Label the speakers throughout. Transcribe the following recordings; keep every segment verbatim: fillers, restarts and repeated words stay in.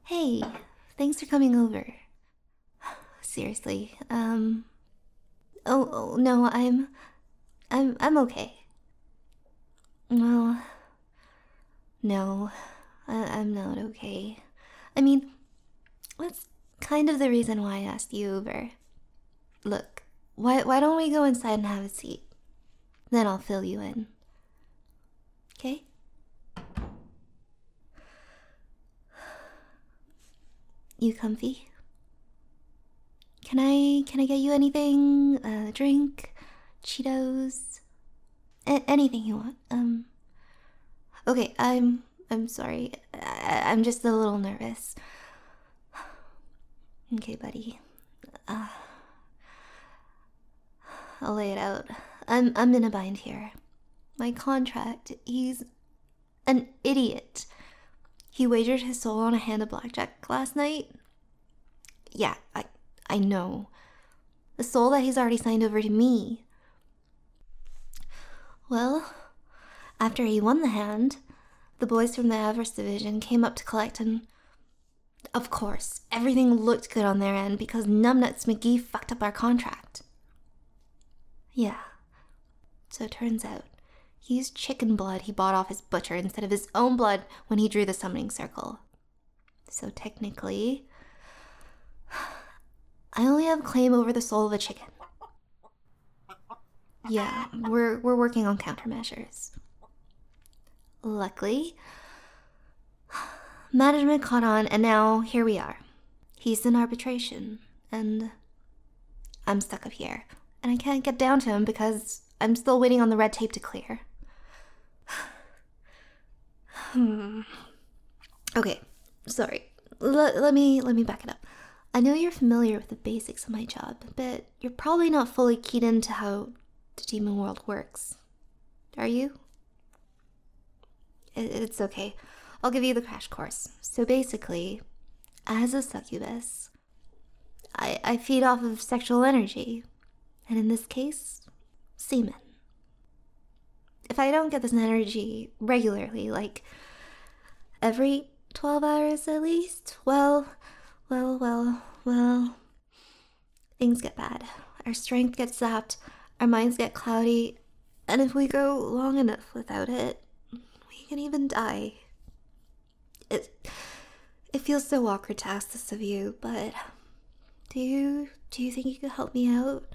Speaker 1: Hey, thanks for coming over. Seriously, um... Oh, oh, no, I'm... I'm... I'm okay. Well... No, I, I'm not okay. I mean, that's kind of the reason why I asked you over. Look, why, why don't we go inside and have a seat? Then I'll fill you in. Okay? You comfy? Can I can I get you anything? A drink? Cheetos? A- anything you want. Um Okay, I'm I'm sorry. I- I'm just a little nervous. Okay, buddy. Uh, I'll lay it out. I'm I'm in a bind here. My contract, he's an idiot. He wagered his soul on a hand of blackjack last night. Yeah, I I know. The soul that he's already signed over to me. Well, after he won the hand, the boys from the Everest division came up to collect, and of course, everything looked good on their end because Numbnuts McGee fucked up our contract. Yeah. So it turns out, he used chicken blood he bought off his butcher instead of his own blood when he drew the summoning circle. So technically, I only have claim over the soul of a chicken. Yeah, we're we're working on countermeasures. Luckily, management caught on, and now here we are. He's in arbitration, and I'm stuck up here, and I can't get down to him because I'm still waiting on the red tape to clear. hmm. Okay, sorry. L- let me let me back it up. I know you're familiar with the basics of my job, but you're probably not fully keyed into how the demon world works. Are you? It- it's okay. I'll give you the crash course. So basically, as a succubus, I, I feed off of sexual energy, and in this case, semen. If I don't get this energy regularly, like every twelve hours at least, well, well, well, well, things get bad. Our strength gets zapped, our minds get cloudy, and if we go long enough without it, we can even die. It, it feels so awkward to ask this of you, but do you, do you think you could help me out?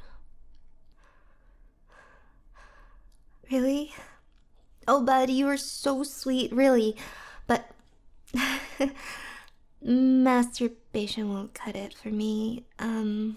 Speaker 1: Really? Oh, bud, you are so sweet, really. But masturbation won't cut it for me. Um,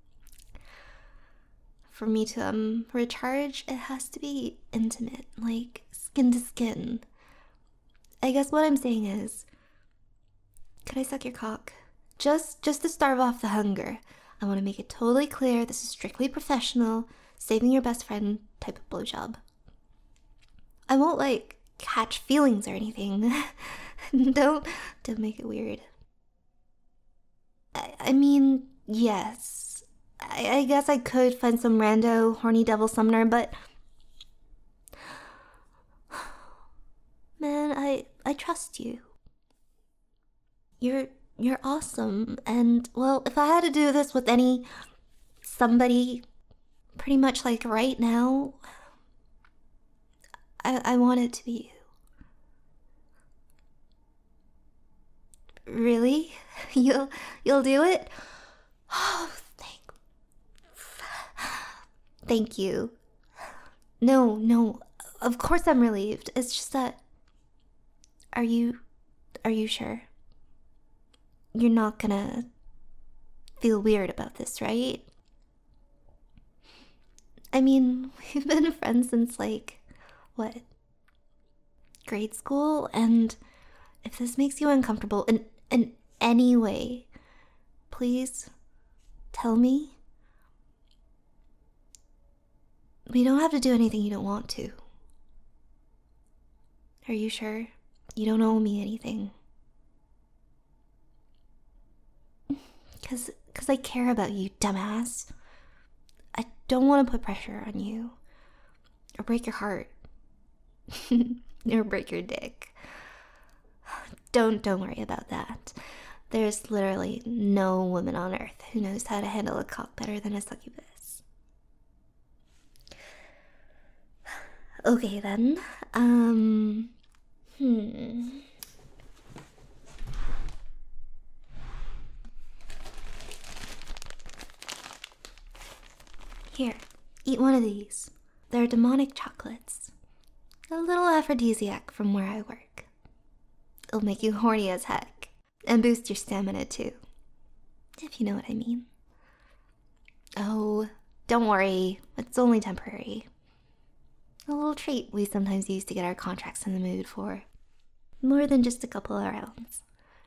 Speaker 1: for me to um recharge, it has to be intimate, like skin to skin. I guess what I'm saying is, could I suck your cock? Just, just to starve off the hunger. I want to make it totally clear this is strictly professional, saving your best friend type of blowjob. I won't, like, catch feelings or anything. don't, don't make it weird. I, I mean, yes. I, I guess I could find some rando, horny devil summoner, but... Man, I, I trust you. You're, you're awesome, and, well, if I had to do this with any... somebody, pretty much like right now... I, I want it to be you. Really? You'll you'll do it? Oh, thank Thank you. No, no. Of course I'm relieved. It's just that Are you are you sure? You're not gonna feel weird about this, right? I mean, we've been friends since like what? Grade school, and if this makes you uncomfortable in in any way, please tell me. We don't have to do anything you don't want to. Are you sure? You don't owe me anything. Cause, cause I care about you, dumbass. I don't want to put pressure on you. Or break your heart. Or break your dick. Don't, don't worry about that. There's literally no woman on earth who knows how to handle a cock better than a succubus. Okay then, um, hmm. Here, eat one of these. They're demonic chocolates. A little aphrodisiac from where I work. It'll make you horny as heck, and boost your stamina too, if you know what I mean. Oh, don't worry, it's only temporary. A little treat we sometimes use to get our contracts in the mood for more than just a couple of rounds.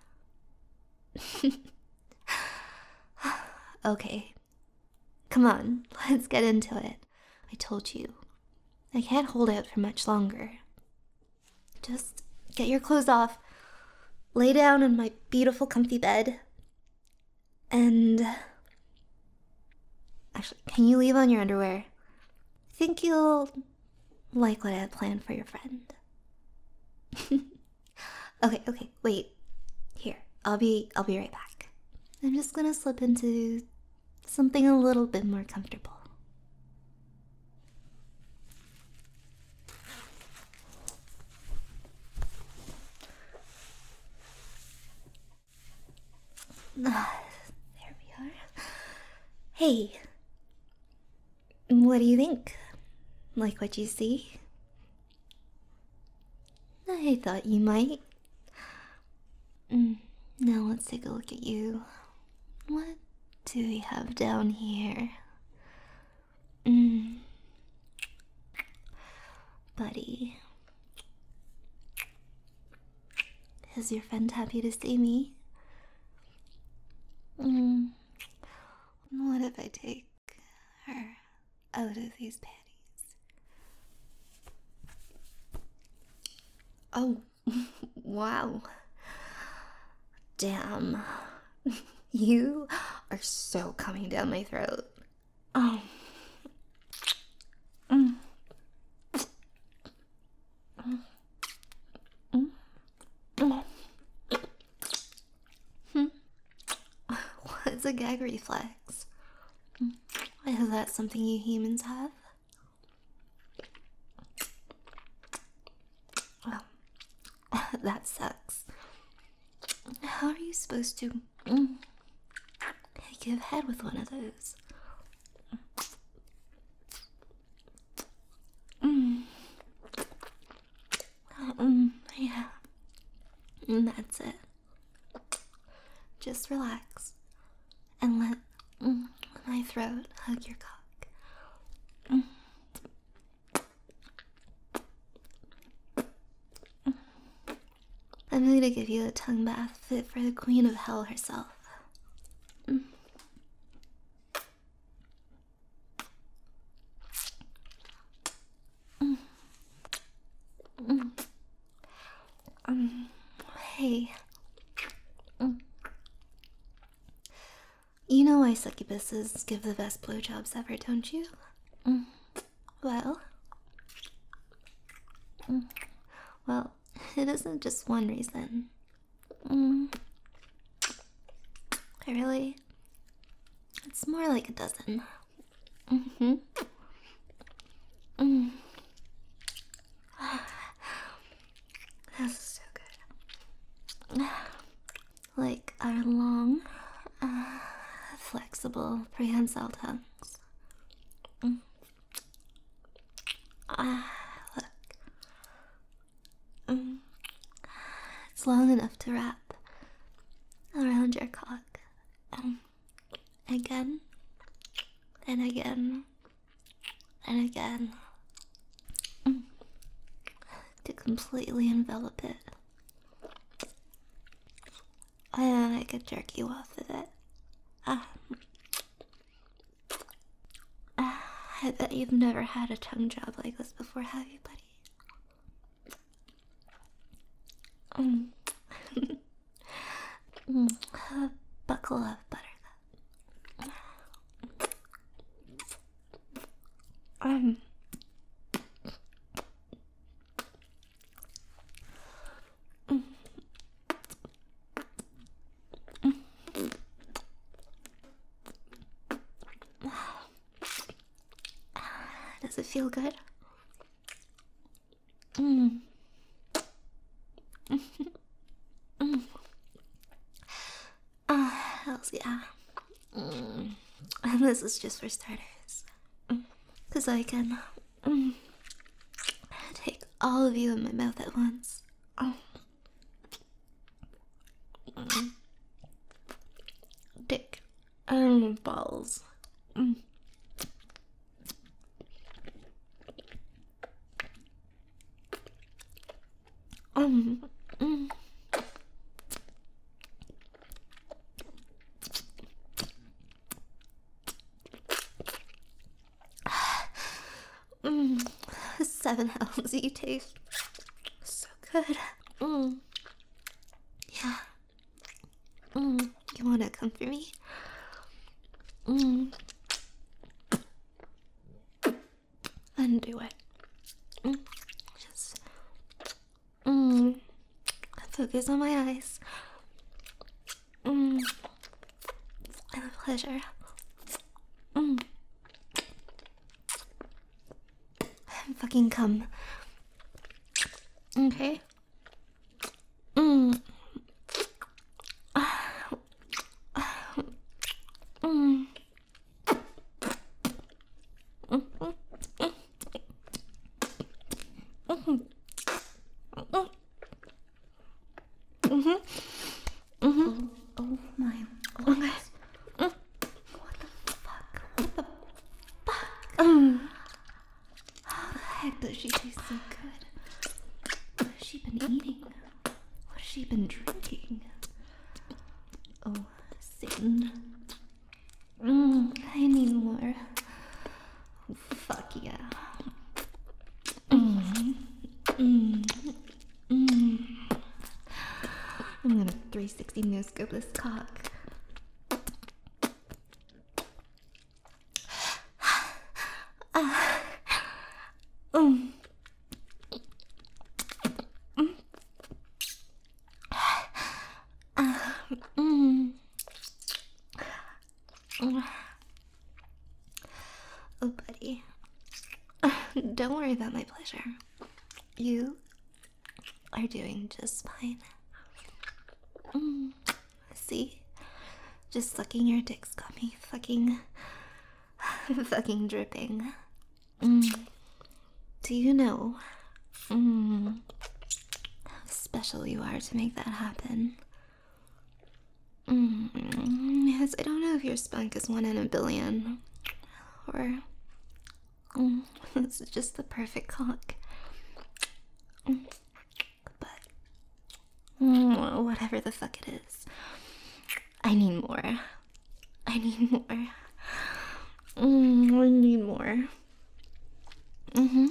Speaker 1: Okay, come on, let's get into it. I told you, I can't hold out for much longer. Just get your clothes off, lay down in my beautiful comfy bed, and... Actually, can you leave on your underwear? I think you'll like what I have planned for your friend. okay, okay, wait. Here, I'll be I'll be right back. I'm just gonna slip into something a little bit more comfortable. There we are. Hey, what do you think? Like what you see? I thought you might. Mm, now let's take a look at you. What do we have down here? Mm. Buddy. Is your friend happy to see me? Mm. What if I take her out of these panties? Oh, wow. Damn. You are so coming down my throat. Oh. Mm. Mm. Mm. Mm. Hmm. What's a gag reflex? Is that something you humans have? Oh, that sucks. How are you supposed to mm, give head with one of those? Mm. Mm, yeah. And that's it. Just relax and let mm, my throat hug your cock. Mm. I'm going to give you a tongue bath fit for the queen of hell herself. Mm. Mm. Mm. Um, hey. Mm. You know why succubuses give the best blowjobs ever, don't you? Mm. Well... Mm. Well, it isn't just one reason. Mm. Really? It's more like a dozen. Mm-hmm. Mm. This is so good. Like our long, uh, flexible, prehensile tongues. Mm. Ah, look. Mm. It's long enough to wrap around your cock. Um, again, and again, and again. Mm. To completely envelop it. And I could jerk you off with it. Ah. Ah, I bet you've never had a tongue job like this before, have you, buddy? Mm. mm. Uh, buckle up, buttercup. Um. Does it feel good? Mm. mm. Uh, hells yeah. Mm. And this is just for starters. Because I can mm, take all of you in my mouth at once. Mm. Dick and balls. Mm. Um, mm. mm. Seven hells you taste. So good. Mm. Yeah. Mm. You wanna come for me? Mm. Then do it. Mm. Just mm. Focus on my eyes. Mm. And a pleasure. Mm. And fucking come. Okay. Mm. Mm. Mm-hmm. Mm-hmm.
Speaker 2: Oh, oh my god.
Speaker 1: Okay. Mm.
Speaker 2: What the fuck? What the fuck?
Speaker 1: Um.
Speaker 2: How the heck does she taste so good? What has she been eating? What has she been drinking? Oh, Satan.
Speaker 1: Mm. I need more.
Speaker 2: Oh, fuck yeah.
Speaker 1: Mm. Mm. Mm. I'm gonna three sixty no scope this cock. Ah. Mm. Mm. Ah. Mm. Oh, buddy. Don't worry about my pleasure. You are doing just fine. Mm. See? Just sucking your dick's got me fucking... fucking dripping. Mm. Do you know mm, how special you are to make that happen? Mm. Yes, I don't know if your spunk is one in a billion. Or... Mm, this is just the perfect cock. Mm. But... Mm, whatever the fuck it is. I need more. I need more. Mm, I need more. Mm-hmm.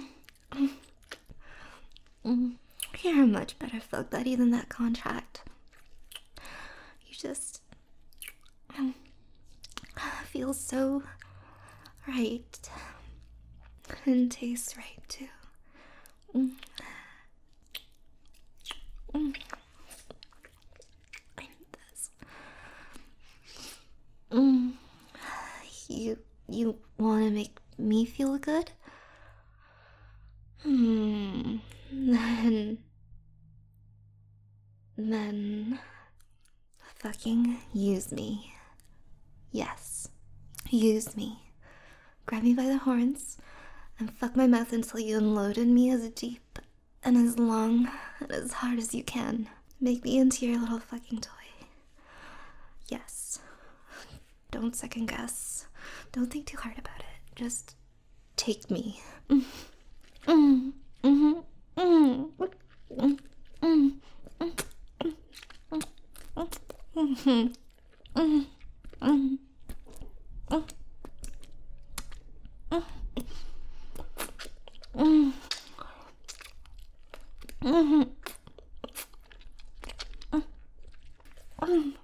Speaker 1: Mm. You're a much better fuck buddy than that contract. You just... Um, feel so right. And tastes right, too. Mm. Mm. I need this. Mm. You, you want to make me feel good? Hmm. Then... Then... Fucking use me. Yes. Use me. Grab me by the horns and fuck my mouth until you unloaded me as deep and as long and as hard as you can. Make me into your little fucking toy. Yes. Don't second guess. Don't think too hard about it. Just take me. Mm. Mm. Mm-hmm. Mm. Mm. Mm. Mm. Mm. Mm. Mm. Mm. Mm. Mm. Mm.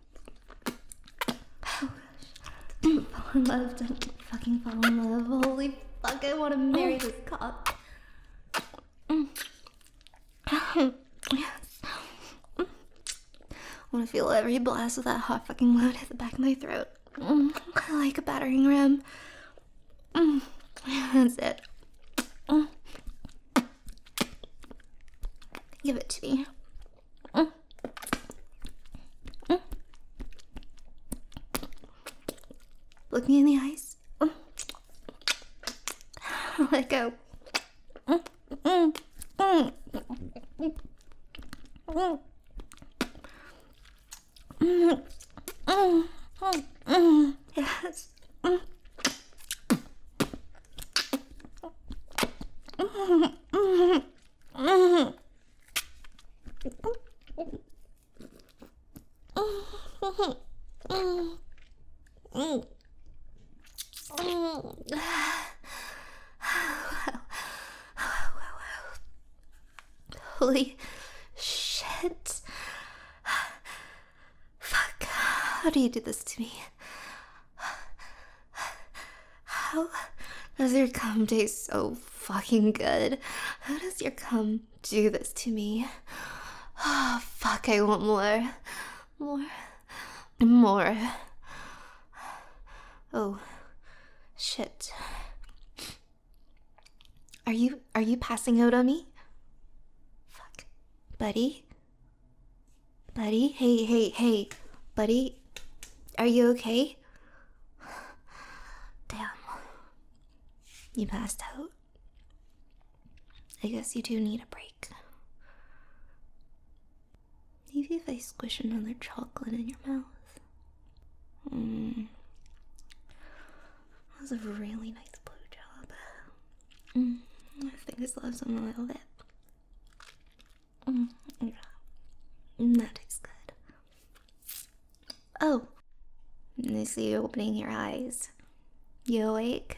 Speaker 1: Fall in love, don't fucking fall in love. Holy fuck, I want to marry this cock. Mm. Yes. Mm. I want to feel every blast of that hot fucking load at the back of my throat. Mm. Like a battering ram. Mm. That's it. Give it to me. Look me in the eyes. Let go. Yes. Holy shit. Fuck. How do you do this to me? How does your cum taste so fucking good? How does your cum do this to me? Oh, fuck, I want more. More. More. Oh, shit. Are you, are you passing out on me? Fuck. Buddy? Buddy? Hey, hey, hey. Buddy? Are you okay? Damn. You passed out? I guess you do need a break. Maybe if I squish another chocolate in your mouth. Mmm. That was a really nice blowjob. Mm. I think I still have some a little bit. Mm. Yeah. That tastes good. Oh. I see you opening your eyes. You awake?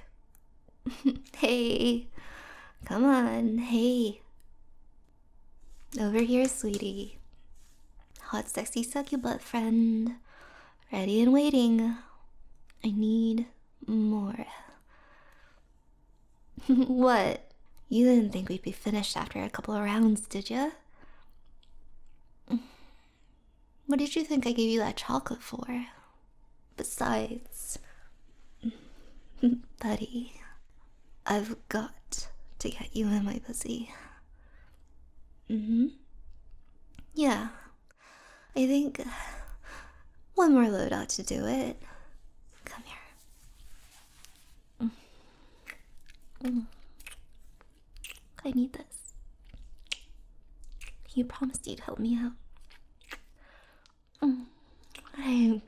Speaker 1: Hey. Come on. Hey. Over here, sweetie. Hot, sexy, suck your butt friend. Ready and waiting. I need more. What? You didn't think we'd be finished after a couple of rounds, did you? What did you think I gave you that chocolate for? Besides, buddy, I've got to get you in my pussy. Mm-hmm. Yeah. I think one more load ought to do it. Come here. Mm. I need this. You promised you'd help me out. Mm. I...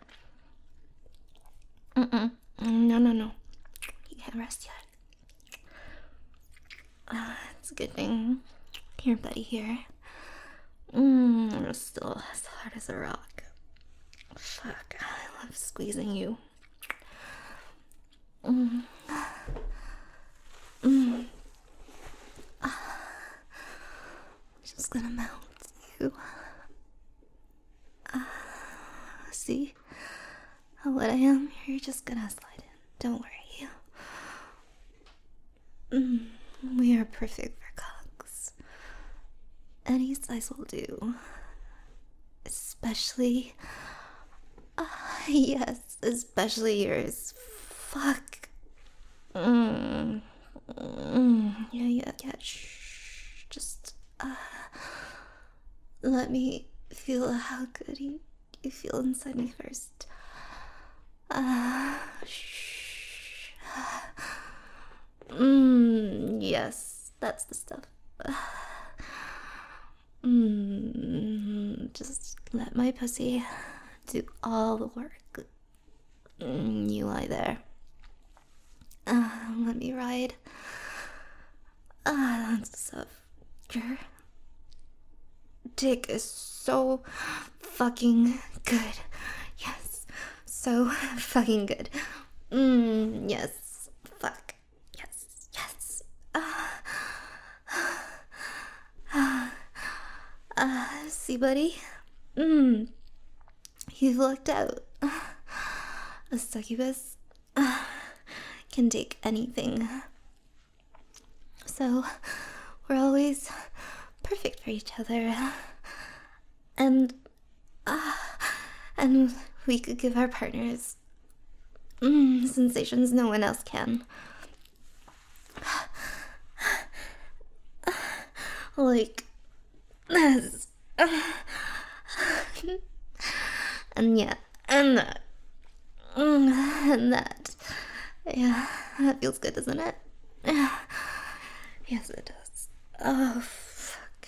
Speaker 1: Mm-mm. No, no, no. You can't rest yet. Uh, it's a good thing. Here, buddy, here. Mmm, I'm still as hard as a rock. Fuck, I love squeezing you. Mmm. Mmm. Just gonna melt you. Uh, see how wet I am? You're just gonna slide in. Don't worry. Mm, we are perfect for cocks. Any size will do. Especially... Uh, yes, especially yours. Fuck. Mm. Mm. Yeah, yeah, yeah. Shh. Just... Uh, let me feel how good you, you feel inside me first. Uh, shh. Mmm, yes, that's the stuff. Mmm, just let my pussy do all the work. Mm, you lie there. Uh, let me ride. Ah, uh, that's the stuff. Your dick is so fucking good. Yes, so fucking good. Mmm, yes. Fuck. Yes, yes. Uh, uh, uh, see, buddy? Mmm. You've lucked out. A succubus uh, can take anything. So, we're always perfect for each other. And, uh, and we could give our partners mm, sensations no one else can. Like this. And yeah, and that. And that. Yeah, that feels good, doesn't it? Yes, it does. Oh, fuck.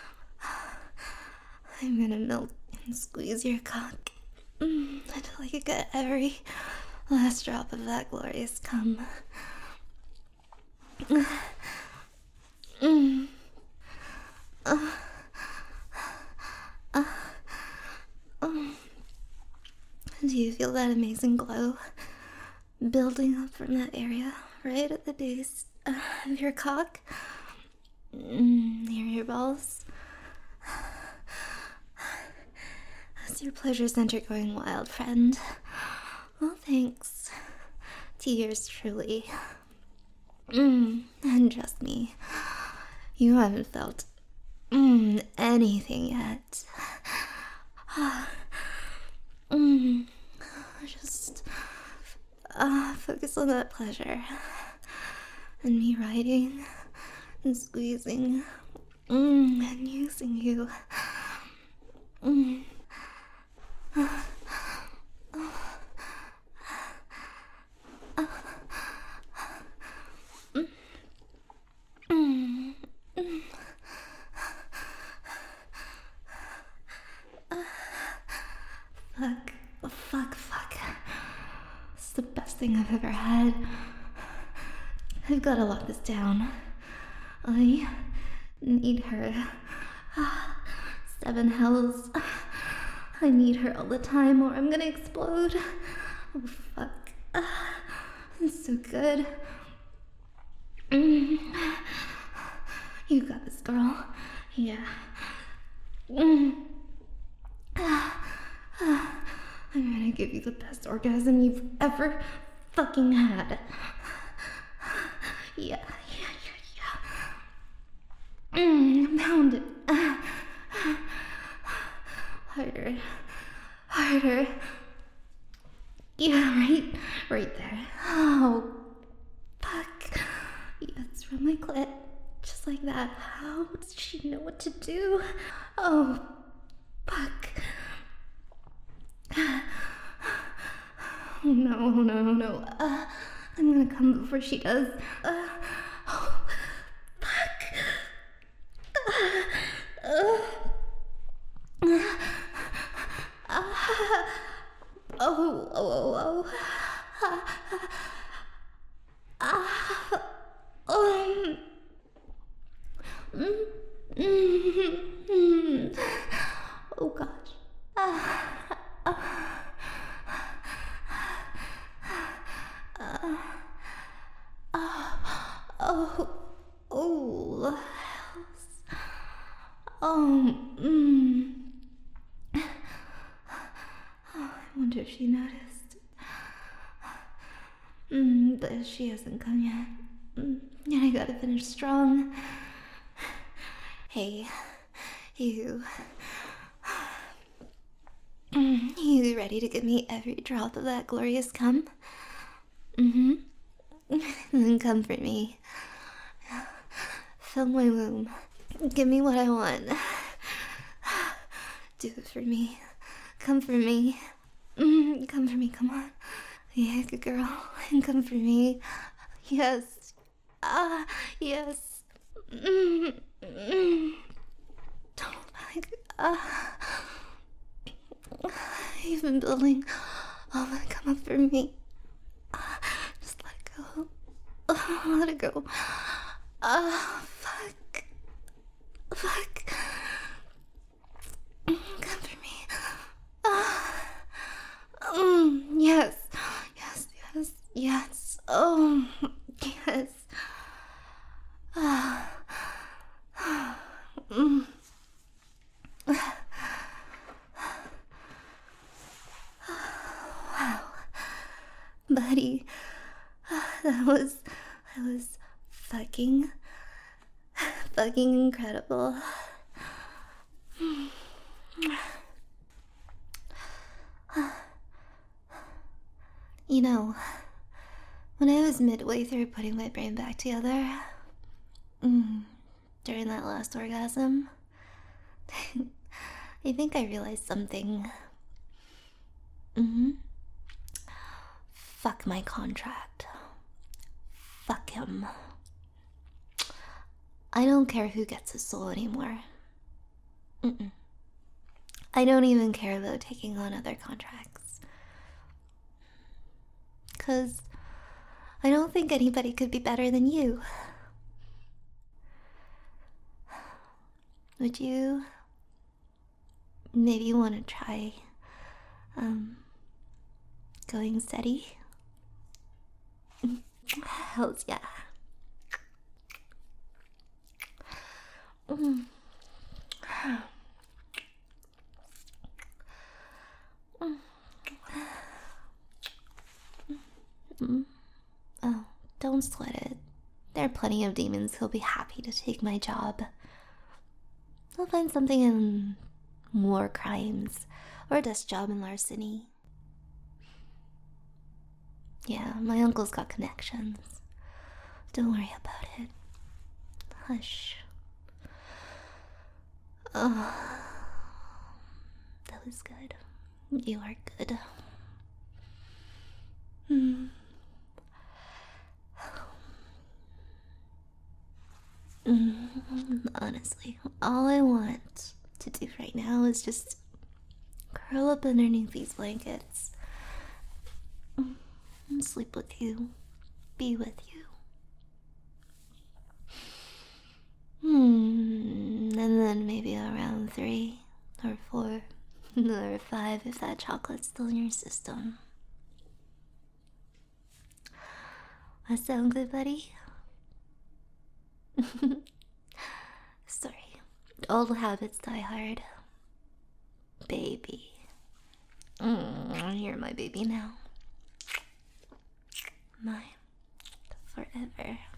Speaker 1: I'm gonna milk and squeeze your cock mm, until you get every last drop of that glorious cum. Mm. Uh, uh, um. Do you feel that amazing glow building up from that area right at the base uh, of your cock? Mm, near your balls? That's your pleasure center going wild, friend. Well, thanks to yours truly. Mm, and trust me, you haven't felt mm, anything yet. mm, just uh, focus on that pleasure. And me riding and squeezing mm, and using you. Mm. Uh, uh, uh, mm, mm, mm. Uh, fuck, fuck, fuck. It's the best thing I've ever had. I've gotta lock this down. I need her. Seven hells. I need her all the time or I'm gonna explode. Oh, fuck. It's so good. Mm. You got this, girl. Yeah. Mm. I'm gonna give you the best orgasm you've ever fucking had. Yeah, yeah, yeah, yeah. Mm, pound it. Harder. Harder. Yeah, right, right there. Oh, fuck. Yes, from my clit. Just like that. How does she know what to do? Oh, fuck. No, no, no. Uh, I'm gonna come before she does. Uh, oh, fuck. Uh, uh, uh, oh, oh, oh, oh. Uh, um, mm, mm, mm. Oh, gosh. Uh, uh, uh, oh, oh, oh, mm. Oh, I wonder if she noticed. Mm, but she hasn't come yet. Mm, and I gotta finish strong. Hey, you. Mm, you ready to give me every drop of that glorious cum? Mm-hmm. Then come for me. Fill my womb. Give me what I want. Do it for me. Come for me. Mm, come for me, come on. Yeah, good girl. And come for me. Yes. Ah, yes. Mm, mm. Don't like. Ah. You've been building all that come up for me. Ah, just let it go. Oh, let it go. Ah, oh, fuck. Fuck. Come for me. Ah. Mm, yes. Yes, yes, yes. Oh, yes. Ah. Mm. Wow. Buddy, that was, that was fucking, fucking incredible. You know, when I was midway through putting my brain back together, mm, during that last orgasm, I think I realized something. Mm-hmm. Fuck my contract. Fuck him. I don't care who gets his soul anymore. Mm-mm. I don't even care about taking on other contracts. Cause I don't think anybody could be better than you. Would you maybe want to try, um, going steady? Hells yeah. Mm. Mm. Oh, don't sweat it. There are plenty of demons who'll be happy to take my job. They'll find something in war crimes or a desk job in larceny. Yeah, my uncle's got connections. Don't worry about it. Hush. Oh, that was good. You are good. Hmm. Mm, honestly, all I want to do right now is just curl up underneath these blankets and sleep with you, be with you. Hmm, and then maybe around three or four or five if that chocolate's still in your system. That sound good, buddy? Sorry, old habits die hard. Baby. Mm, you're my baby now. Mine. Forever.